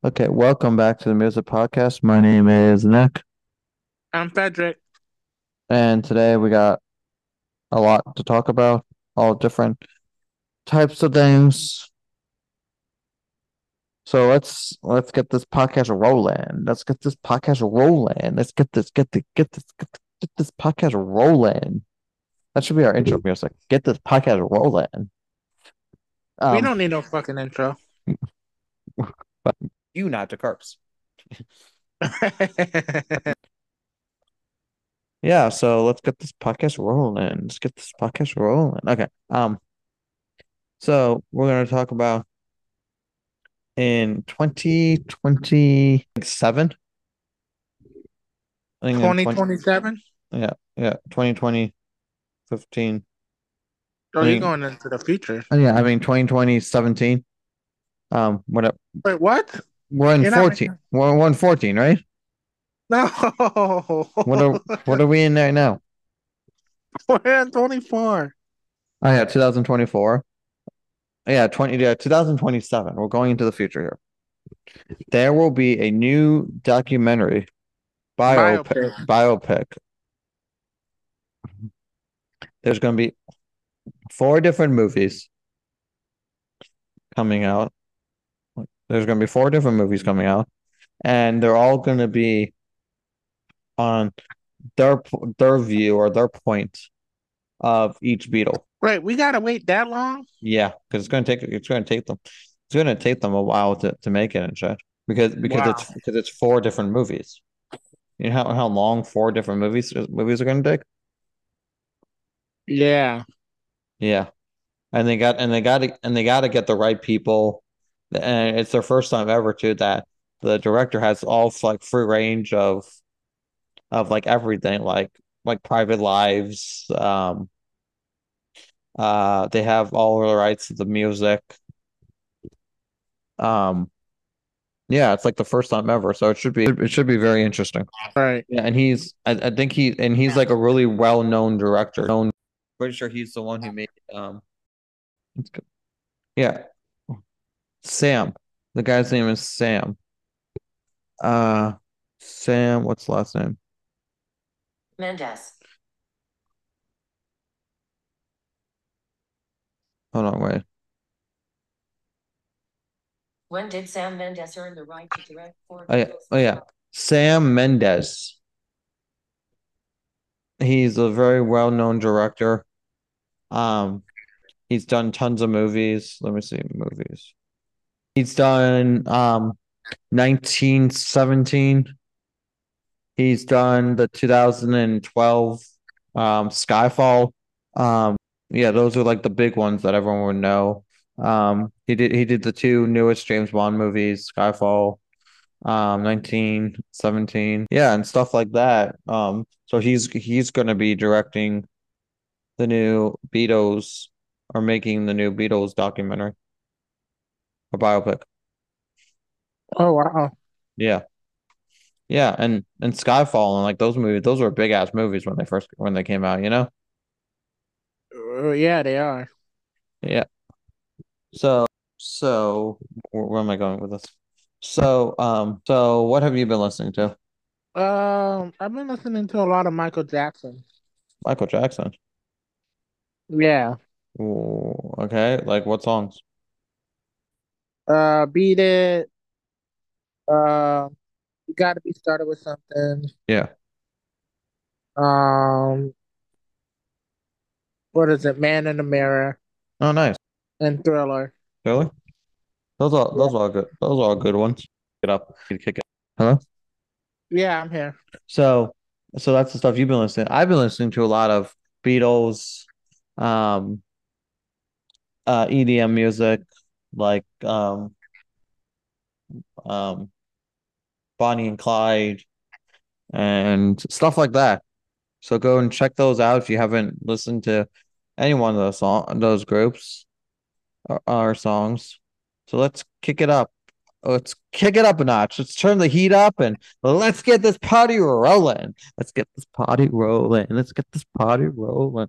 Okay, welcome back to the Music Podcast. My name is Nick, I'm Frederick. and today we got a lot to talk about, all different types of things. So let's get this podcast rolling. Let's get this podcast rolling. Let's get this podcast rolling. That should be our intro music. Get this podcast rolling. We Um, don't need no fucking intro. but you not the curse. Yeah, so let's get this podcast rolling. Let's get this podcast rolling. Okay. So we're gonna talk about in 2027. I think in 20, 2027? yeah, yeah, 2020, 15. Oh, I you're think, going into the future. yeah, I mean 2020, 17. What Wait, what? we're in You're not 14. making. We're in 14, right? No. What are we in there now? We're in 24. Oh yeah, 2024. Yeah, 2027. We're going into the future here. There will be a new documentary Biopic. biopic. There's going to be four different movies coming out. There's going to be four different movies coming out, and they're all going to be on their view or their point of each Beatle. Wait, we gotta wait that long? Yeah, because it's going to take them a while to make it and shit. Wow. Because it's four different movies. You know how long four different movies are going to take? Yeah. Yeah, and they got to get the right people, and it's their first time ever too that the director has all like free range of like everything, like private lives. They have all the rights to the music. Um, yeah, it's like the first time ever, so it should be very interesting. Right. Yeah, and I think he's like a really well known director. Pretty sure he's the one who made it's good. Yeah, Sam. The guy's name is Sam. Uh, Sam, what's the last name? Mendes. Hold on, wait. When did Sam Mendes earn the right to direct four Oh yeah, Beatles? oh yeah. Sam Mendes. He's a very well known director. Um, he's done tons of movies. Let me see movies. He's done 1917. He's done the 2012 Skyfall. Yeah, those are like the big ones that everyone would know. He did the two newest James Bond movies, Skyfall, 1917. Yeah, and stuff like that. So he's gonna be directing the new Beatles or making the new Beatles documentary, a biopic. Oh, wow. Yeah. Yeah, and Skyfall and like those movies, those were big ass movies when they came out, you know? Yeah, they are. Yeah. So so where am I going with this? So what have you been listening to? I've been listening to a lot of Michael Jackson. Michael Jackson. Yeah. Ooh, okay, like what songs? Beat It. Uh, you gotta be started with something. Yeah. Um, what is it? Man in the Mirror Oh, nice. and Thriller. Really? Yeah. Those are all good ones. Get up. Kick it. Hello? Yeah, I'm here. So so that's the stuff you've been listening. I've been listening to a lot of Beatles, um, EDM music, like um Bonnie and Clyde and stuff like that. So go and check those out if you haven't listened to any one of those groups or songs. So let's kick it up. Let's kick it up a notch. Let's turn the heat up and let's get this party rolling. Let's get this party rolling. Let's get this party rolling.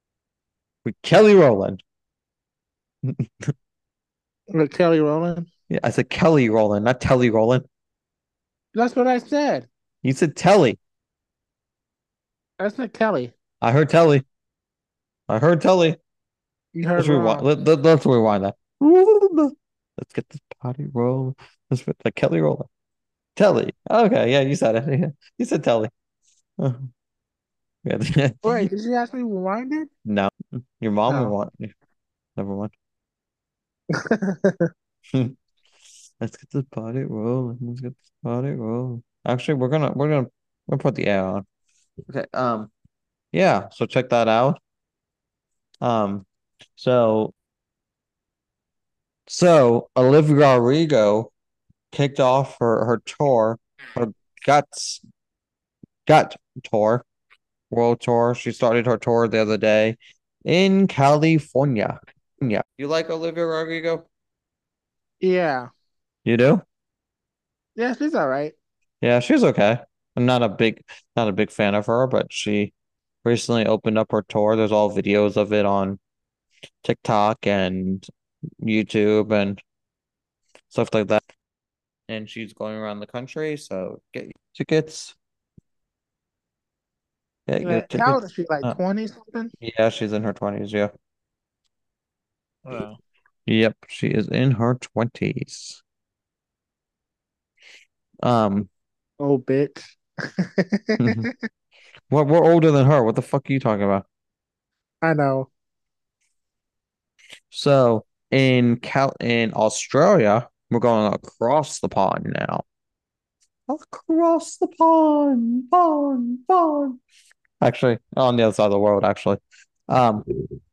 With Kelly Rowland. With Kelly Rowland. Yeah, I said Kelly Rowland, not Telly Rowland. That's what I said. You said Telly. I said Kelly. I heard Telly. I heard Telly. You heard Let's rewind. wrong. Let's rewind that. Let's get this party rolling. Let's put like Kelly Rowland. Telly. Okay, yeah, you said it. You said Telly. Oh, yeah. Wait, did you ask me rewind it? No, your mom will No. want. Never mind. Let's get this party rolling. Let's get this party rolling. Actually, we're gonna put the air on. Okay. Yeah. So check that out. Um. So Olivia Rodrigo kicked off her tour, her guts gut tour, world tour. She started her tour the other day in California. Yeah. You like Olivia Rodrigo? Yeah. You do? Yeah, she's all right. Yeah, she's okay. I'm not a big fan of her, but she recently opened up her tour. There's all videos of it on TikTok and YouTube and stuff like that. And she's going around the country, so get your tickets. Get your Like, how old is tickets. she? Like 20 something? Yeah, she's in her 20s, yeah. Oh. Yep, she is in her 20s. Um, Oh, bitch. we're older than her. What the fuck are you talking about? I know. So in Australia, we're going across the pond now. Across the pond. Actually, on the other side of the world, actually. Um,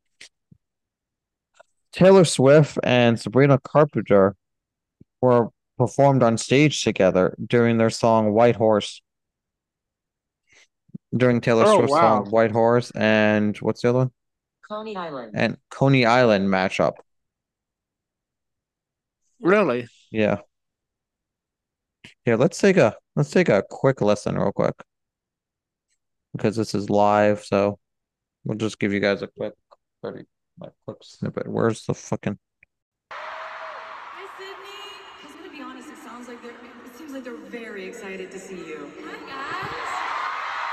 Taylor Swift and Sabrina Carpenter were performed on stage together during their song White Horse. During Taylor Oh, Swift's wow. song White Horse and what's the other one? Coney Island. And Coney Island matchup. Really? Yeah. Here, let's take a quick listen real quick because this is live, so we'll just give you guys a pretty quick snippet. Where's the fucking Hi, Sydney. I was gonna be honest. It seems like they're very excited to see you. Hi, guys.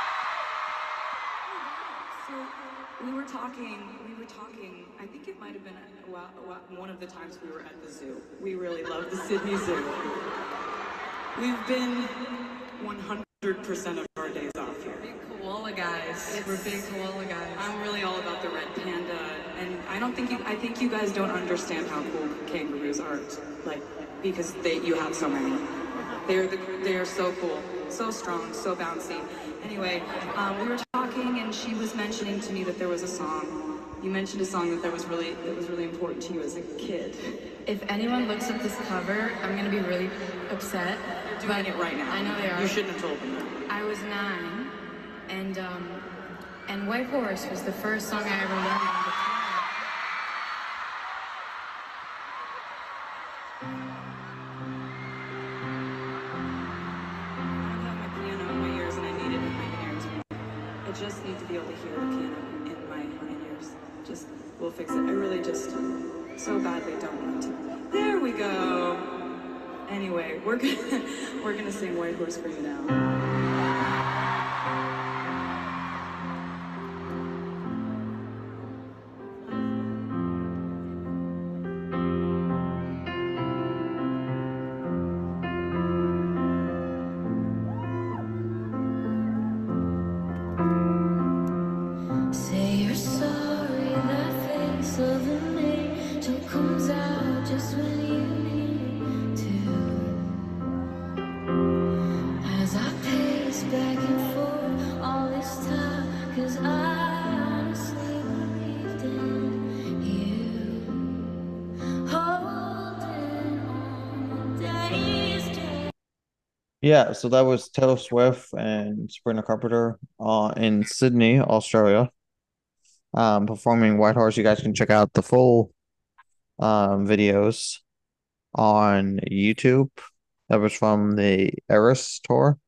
So we were talking. I think it might have been one of the times we were at the zoo. We really love the Sydney Zoo. We've been 100% of our days off here. Big koala guys. We're big koala guys. I'm really all about the red panda, and I think you guys don't understand how cool kangaroos are, like, because you have so many. They're so cool, so strong, so bouncy. Anyway, we were talking, and she was mentioning to me that there was a song. You mentioned a song that was really important to you as a kid. If anyone looks at this cover, I'm gonna be really upset. They're doing it right now. I know they are. You shouldn't have told them that. I was 9, and White Horse was the first song I ever learned on guitar. I have my piano in my ears, and I need it in my ears. I just need to be able to hear the piano in my ears. We'll fix it. I really just so badly don't want to. There we go. Anyway, we're gonna sing White Horse for you now. Say you're sorry, that face of an angel comes out just when you need it to. As I pace back and forth all this time, 'cause I honestly believed in you. Holding on the days to Yeah, so that was Taylor Swift and Sabrina Carpenter in Sydney, Australia. Performing White Horse. You guys can check out the full videos on YouTube. That was from the Eras tour.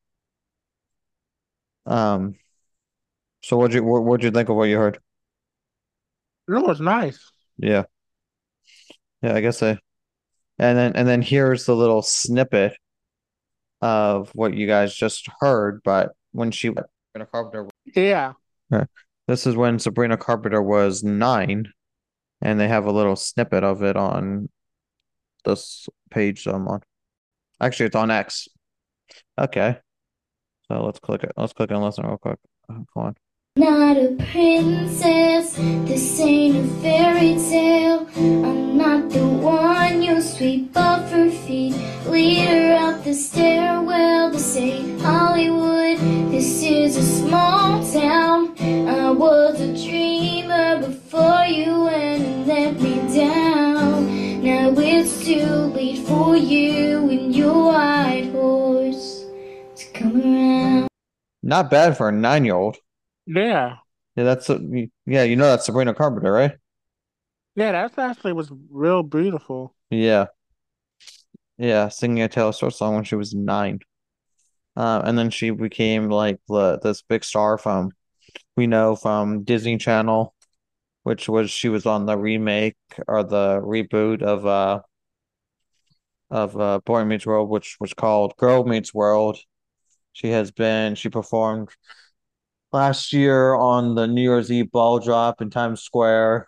Um, so what'd you think of what you heard? It was nice. Yeah. Yeah, I And then here's the little snippet of what you guys just heard, but when Sabrina Carpenter, Yeah. this is when Sabrina Carpenter was 9, and they have a little snippet of it on this page I'm on. Actually, it's on X. Okay. So let's click it. Let's click and listen real quick. Come on. Not a princess, this ain't a fairy tale. I'm not the one you sweep off her feet, lead her up the stairwell. This ain't Hollywood, this is a small town. I was a dreamer before you went and let me down. Now it's too late for you and your white horse to come around. Not bad for a 9-year-old. Yeah. Yeah, you know that's Sabrina Carpenter, right? Yeah, that actually was real beautiful. Yeah. Yeah, singing a Taylor Swift song when she was 9. And then she became like this big star we know from Disney Channel, which was she was on the remake or the reboot of Boy Meets World, which was called Girl Meets World. She performed last year on the New Year's Eve ball drop in Times Square.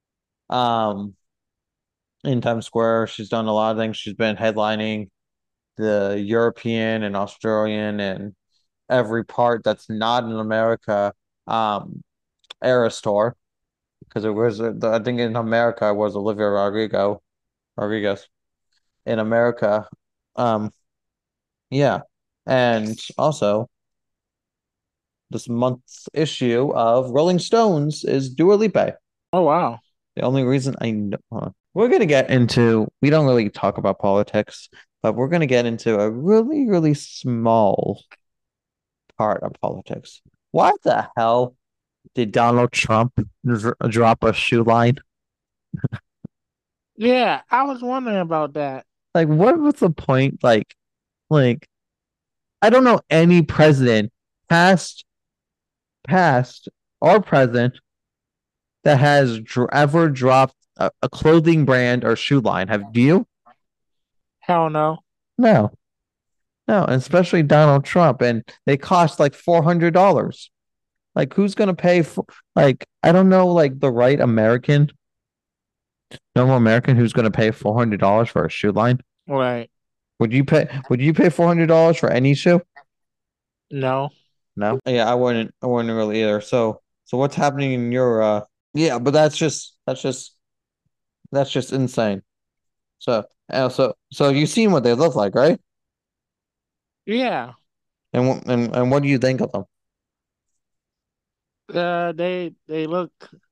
In Times Square, she's done a lot of things. She's been headlining the European and Australian and every part that's not in America Eras tour, because it was I think in America it was Olivia Rodriguez in America. Yeah, and also this month's issue of Rolling Stones is Dua Lipa. Oh, wow. The only reason I know we don't really talk about politics, but we're gonna get into a really, really small part of politics. Why the hell did Donald Trump drop a shoe line? Yeah, I was wondering about that. Like, what was the point? Like, I don't know any president, past or present, that has ever dropped a clothing brand or shoe line. Have you? Hell no. No, no, and especially Donald Trump, and they cost like $400. Like, who's gonna pay for? Like, I don't know, like the right American, normal American, who's gonna pay $400 for a shoe line? Right. Would you pay? Would you pay $400 for any shoe? No. No. Yeah, I wouldn't. I wouldn't really either. So what's happening in your? Yeah, but that's just insane. So you've seen what they look like, right? Yeah. And what do you think of them? They look,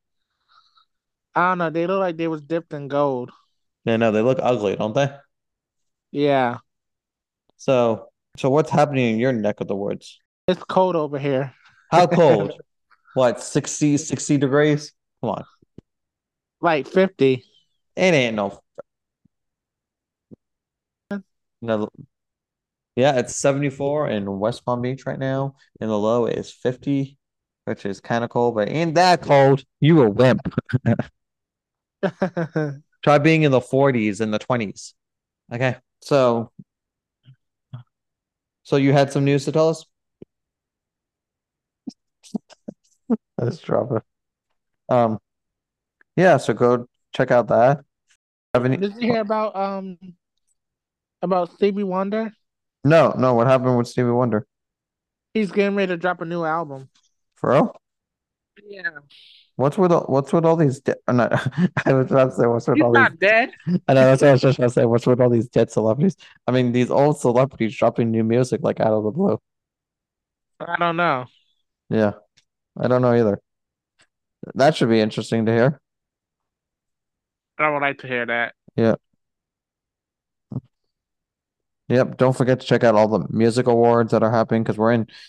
I don't know, they look like they was dipped in gold. Yeah, no, they look ugly, don't they? Yeah. So what's happening in your neck of the woods? It's cold over here. How cold? What, 60 degrees? Come on. Like 50. It ain't no. Yeah, it's 74 in West Palm Beach right now, and the low is 50, which is kind of cold, but ain't that cold. You a wimp. Try being in the 40s and the 20s. Okay. So you had some news to tell us? Let's drop it. Yeah, so go check out that. Did you hear about Stevie Wonder? No, what happened with Stevie Wonder? He's getting ready to drop a new album. For real? Yeah. What's with all these no, I was about to say what's with He's all not these dead. I know that's what I was just trying to say. What's with all these dead celebrities? I mean, these old celebrities dropping new music like out of the blue. I don't know. Yeah, I don't know either. That should be interesting to hear. I would like to hear that. Yeah. Yep. Don't forget to check out all the music awards that are happening, because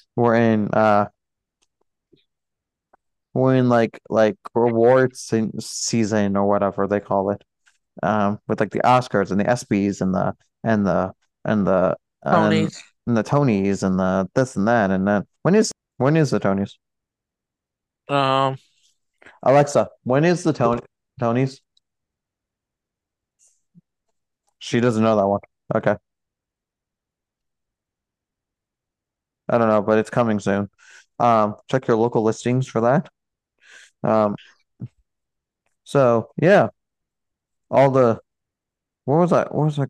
we're in like awards season or whatever they call it. With like the Oscars and the ESPYs and the and the and the Tonys. and the Tonys and the this and that, and then when is the Tonys? Um, Alexa, when is the Tonys? She doesn't know that one. Okay. I don't know, but it's coming soon. Check your local listings for that. Um, so yeah, all the what was I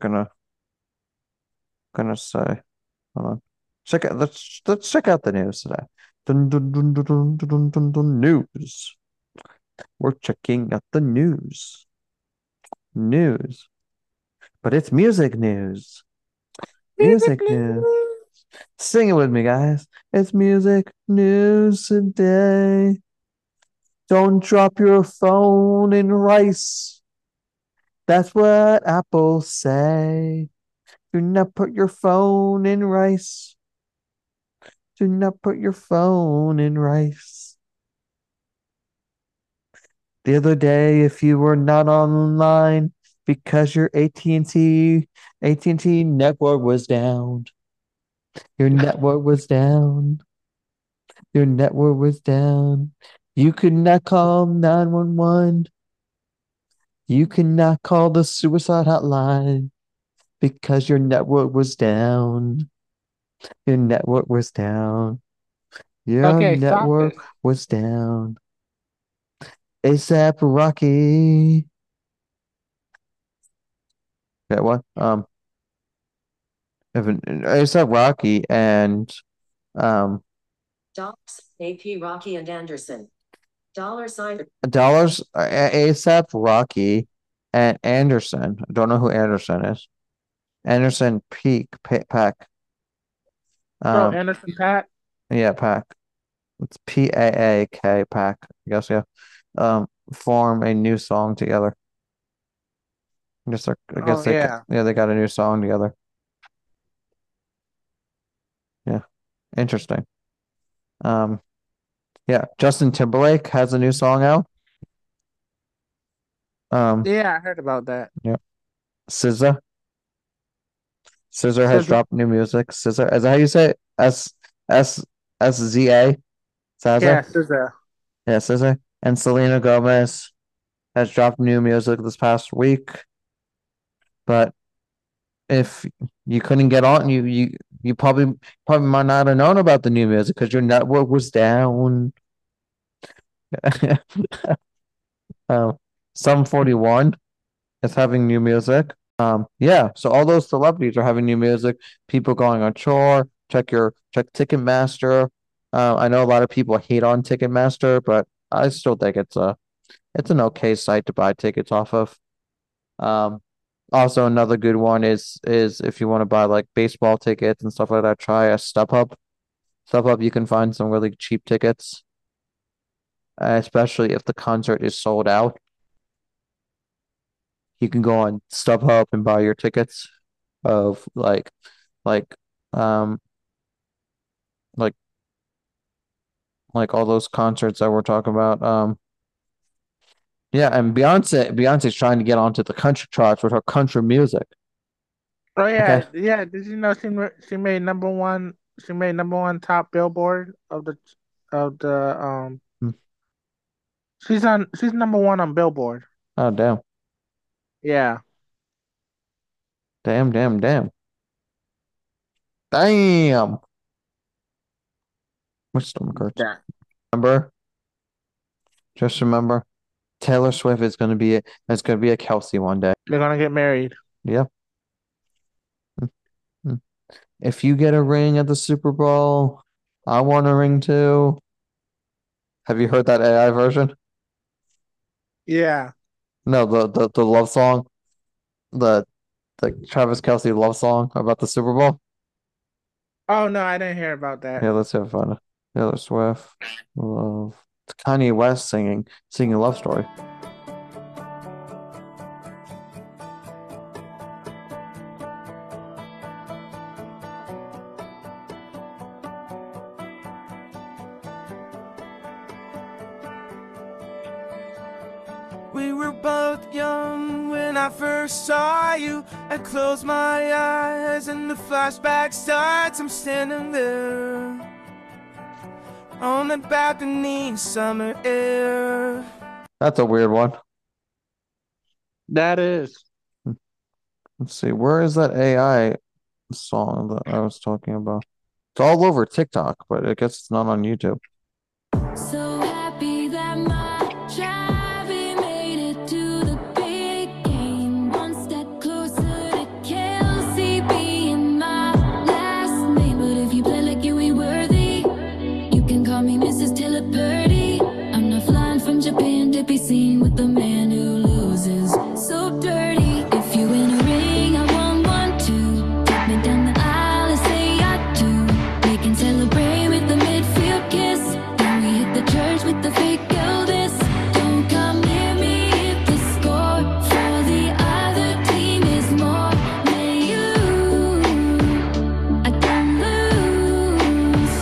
gonna say? Hold on. Let's check out the news today. Dun, dun, dun, dun, dun, dun, dun, dun, news. We're checking out the news. News. But it's music news. Music news. Sing it with me, guys. It's music news today. Don't drop your phone in rice. That's what Apple say. Do not put your phone in rice. Do not put your phone in rice. The other day, if you were not online because your AT&T network was down. Your network was down. Your network was down. You could not call 911. You could not call the suicide hotline because your network was down. Your network was down. Your Okay, stop network it. was down. ASAP Rocky. Yeah, what? ASAP Rocky and um Docs, AP Rocky and Anderson. $sign. Dollars ASAP Rocky and Anderson. I don't know who Anderson is. Anderson Pack. Bro, Um, Anderson Pack. yeah, Pack. It's PAAK Pack. I guess yeah. Form a new song together. I Oh guess yeah. they got a new song together. Yeah, interesting. Um, yeah, Justin Timberlake has a new song out. Yeah, I heard about that. Yeah, SZA. SZA has Says dropped new music. SZA, is that how you say it? SZA. yeah, SZA. says that. Yeah, SZA. And Selena Gomez has dropped new music this past week. But if you couldn't get on, you probably might not have known about the new music because your network was down. Sum 41 is having new music. Yeah, so all those celebrities are having new music. People going on tour. Check Ticketmaster. I know a lot of people hate on Ticketmaster, but I still think it's an okay site to buy tickets off of. Um, Also another good one is if you want to buy like baseball tickets and stuff like that, try a StubHub. StubHub, you can find some really cheap tickets, especially if the concert is sold out. You can go on StubHub and buy your tickets of like um like like all those concerts that we're talking about. Yeah, and Beyonce's trying to get onto the country charts with her country music. Oh Okay. yeah. Did you know she made number one? She made number one top Billboard of the Hmm. She's number one on Billboard. Oh damn. Yeah. Damn, damn, damn. Damn. My stomach hurts. Yeah. Remember? Just remember, Taylor Swift is gonna be a Kelsey one day. They're gonna get married. Yep. Mhm. If you get a ring at the Super Bowl, I want a ring too. Have you heard that AI version? Yeah. No, the love song, the the Travis Kelsey love song about the Super Bowl. Oh no, I didn't hear about that. Yeah, let's have fun. Taylor Swift, love. It's Kanye West singing Love Story. We were both young when I first saw you. I close my eyes and the flashback starts. I'm standing there on the balcony, summer air. That's a weird one. That is. Let's see, where is that AI song that I was talking about? It's all over TikTok, but I guess it's not on YouTube. So happy that my Javi made it to the big game. One step closer to Kelsey being my last name. But if you play like you ain't worthy, you can call me Mrs. Tilapurdy. I'm not flying from Japan to be seen with the man who loses. So dirty. If you in a ring, I want one too. Take me down the aisle and say I do. We can celebrate with the midfield kiss. Then we hit the church with the fake Elvis. Don't come near me if the score for the other team is more than you. I don't lose.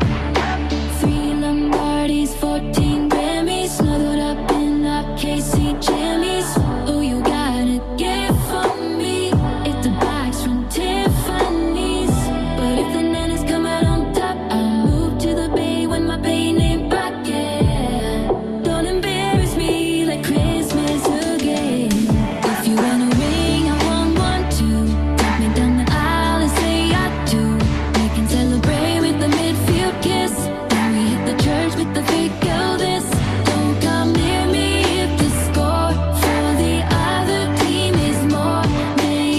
3 Lombardis, 14 Grammys, snuggled up in our Casey jammies. Oh, you got a gift for me. If the box from Tiffany's, but if the nanas come out on top, I'll move to the bay when my pain ain't back. Yeah, don't embarrass me like Christmas again. If you in a ring, I want one too. Take me down the aisle and say I do. We can celebrate with the midfield kiss. Then we hit the church with the fake Elvis. Don't come near me if the score for the other team is more than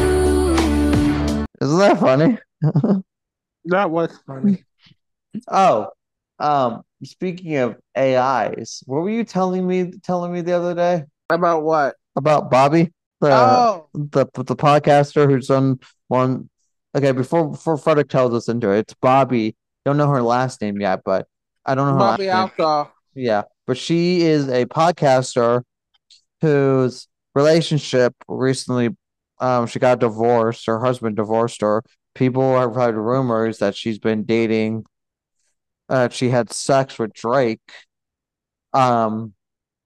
you. Isn't that funny? That was funny. Oh, speaking of AIs, what were you telling me the other day About what? about Bobby, the Oh, the podcaster who's on one? Okay, before Frederick tells us into it, it's Bobby. Don't know her last name yet, but I don't know her last Bobby name. Alshaw. Yeah, but she is a podcaster whose relationship recently, she got divorced. Her husband divorced her. People have heard rumors that she's been dating. She had sex with Drake. Um,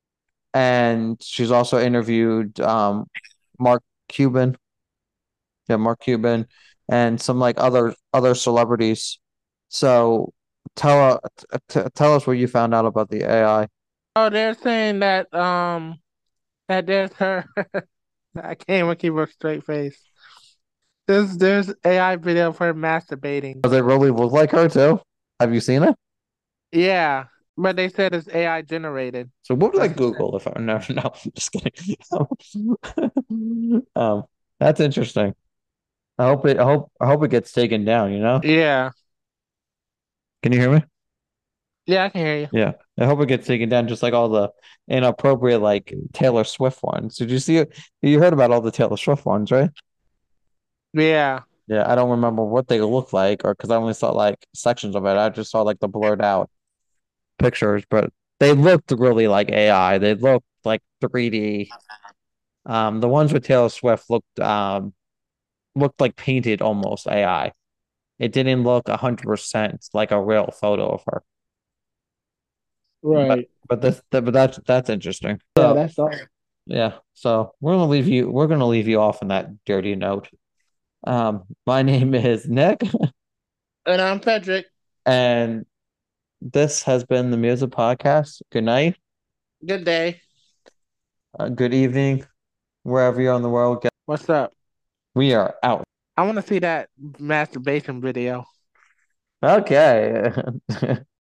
and she's also interviewed Mark Cuban. Yeah, Mark Cuban, and some like other celebrities. So tell us what you found out about the AI. Oh, they're saying that that there's her. I can't even keep a straight face. There's AI video of her masturbating. Does it really look like her too? Have you seen it? Yeah, but they said it's AI generated. So what would I That's what Google if I no, just kidding. That's interesting. I hope it gets taken down, you know? Yeah, Can you hear me? yeah, I can hear you. Yeah. I hope it gets taken down just like all the inappropriate like Taylor Swift ones. Did you see it? You heard about all the Taylor Swift ones, right? Yeah, Yeah, I don't remember what they look like or because I only saw like sections of it. I just saw like the blurred out pictures, but they looked really like AI. They looked like 3D. The ones with Taylor Swift looked like painted almost AI. It didn't look 100% like a real photo of her. right. But that's interesting. Yeah, So that's all. yeah, so we're gonna leave you off on that dirty note. My name is Nick, And I'm Frederick. and this has been the Music Podcast. Good night, Good day. good evening, wherever you're in the world. What's up? We are out. I want to see that masturbation video. Okay.